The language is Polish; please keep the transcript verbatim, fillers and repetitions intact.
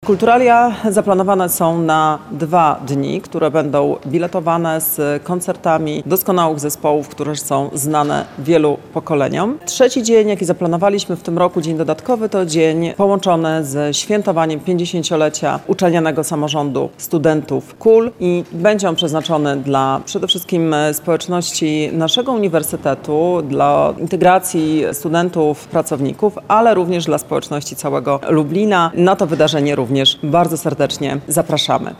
Kulturalia zaplanowane są na dwa dni, które będą biletowane z koncertami doskonałych zespołów, które są znane wielu pokoleniom. Trzeci dzień, jaki zaplanowaliśmy w tym roku, dzień dodatkowy, to dzień połączony z świętowaniem pięćdziesięciolecia uczelnianego samorządu studentów K U L i będzie on przeznaczony dla przede wszystkim społeczności naszego uniwersytetu, dla integracji studentów, pracowników, ale również dla społeczności całego Lublina. Na to wydarzenie również bardzo serdecznie zapraszamy.